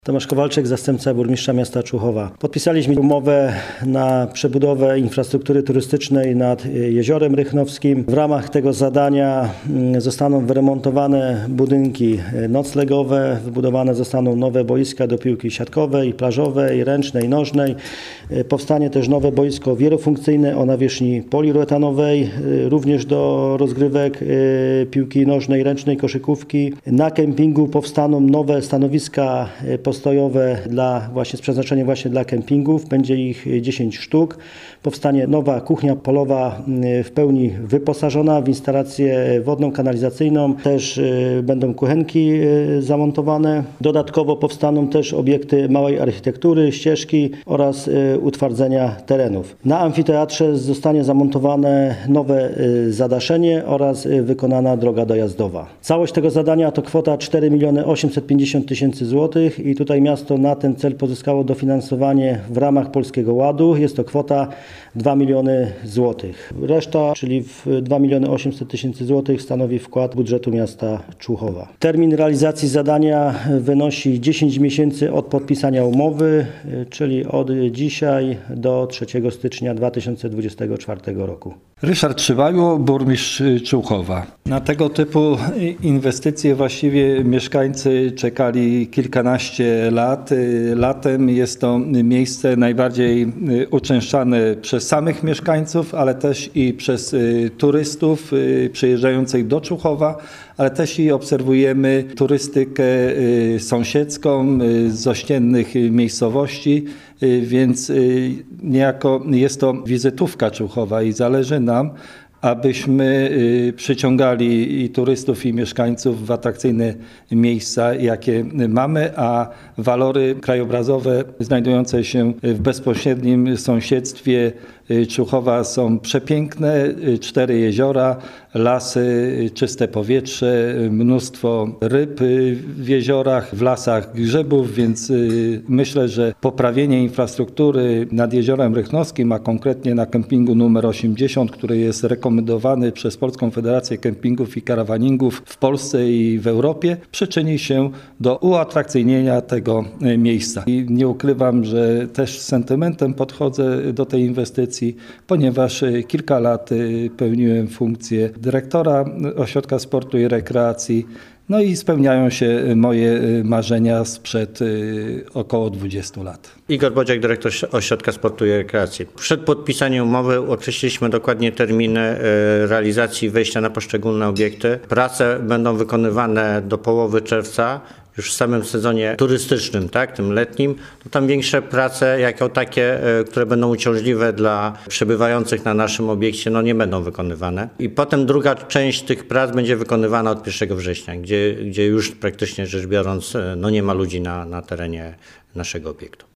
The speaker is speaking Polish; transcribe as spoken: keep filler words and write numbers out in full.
Tomasz Kowalczyk, zastępca burmistrza miasta Człuchowa. Podpisaliśmy umowę na przebudowę infrastruktury turystycznej nad Jeziorem Rychnowskim. W ramach tego zadania zostaną wyremontowane budynki noclegowe, wybudowane zostaną nowe boiska do piłki siatkowej, plażowej, ręcznej, nożnej. Powstanie też nowe boisko wielofunkcyjne o nawierzchni poliuretanowej, również do rozgrywek piłki nożnej, ręcznej, koszykówki. Na kempingu powstaną nowe stanowiska postojowe dla właśnie z przeznaczeniem właśnie dla kempingów. Będzie ich dziesięć sztuk. Powstanie nowa kuchnia polowa w pełni wyposażona w instalację wodną, kanalizacyjną. Też będą kuchenki zamontowane. Dodatkowo powstaną też obiekty małej architektury, ścieżki oraz utwardzenia terenów. Na amfiteatrze zostanie zamontowane nowe zadaszenie oraz wykonana droga dojazdowa. Całość tego zadania to kwota cztery miliony osiemset pięćdziesiąt tysięcy złotych i tutaj miasto na ten cel pozyskało dofinansowanie w ramach Polskiego Ładu. Jest to kwota dwa miliony złotych. Reszta, czyli dwa miliony osiemset tysięcy złotych, stanowi wkład budżetu miasta Człuchowa. Termin realizacji zadania wynosi dziesięć miesięcy od podpisania umowy, czyli od dzisiaj do trzeciego stycznia dwa tysiące dwudziestego czwartego roku. Ryszard Szywajło, burmistrz Człuchowa. Na tego typu inwestycje właściwie mieszkańcy czekali kilkanaście lat. Latem jest to miejsce najbardziej uczęszczane przez samych mieszkańców, ale też i przez turystów przyjeżdżających do Człuchowa, ale też i obserwujemy turystykę sąsiedzką z ościennych miejscowości, więc niejako jest to wizytówka Człuchowa i zależy nam, abyśmy przyciągali i turystów, i mieszkańców w atrakcyjne miejsca, jakie mamy, a walory krajobrazowe znajdujące się w bezpośrednim sąsiedztwie Człuchowa są przepiękne. Cztery jeziora, lasy, czyste powietrze, mnóstwo ryb w jeziorach, w lasach grzybów, więc myślę, że poprawienie infrastruktury nad Jeziorem Rychnowskim, a konkretnie na kempingu numer osiemdziesiąt, który jest rekomendowany przez Polską Federację Kempingów i Karawaningów w Polsce i w Europie, przyczyni się do uatrakcyjnienia tego miejsca. I nie ukrywam, że też z sentymentem podchodzę do tej inwestycji, ponieważ kilka lat pełniłem funkcję dyrektora Ośrodka Sportu i Rekreacji. No i spełniają się moje marzenia sprzed około dwudziestu lat. Igor Bodziak, dyrektor Ośrodka Sportu i Rekreacji. Przed podpisaniem umowy określiliśmy dokładnie terminy realizacji wejścia na poszczególne obiekty. Prace będą wykonywane do połowy czerwca. Już w samym sezonie turystycznym, tak, tym letnim, to tam większe prace jako takie, które będą uciążliwe dla przebywających na naszym obiekcie, no nie będą wykonywane. I potem druga część tych prac będzie wykonywana od pierwszego września, gdzie, gdzie już praktycznie rzecz biorąc, no nie ma ludzi na, na terenie naszego obiektu.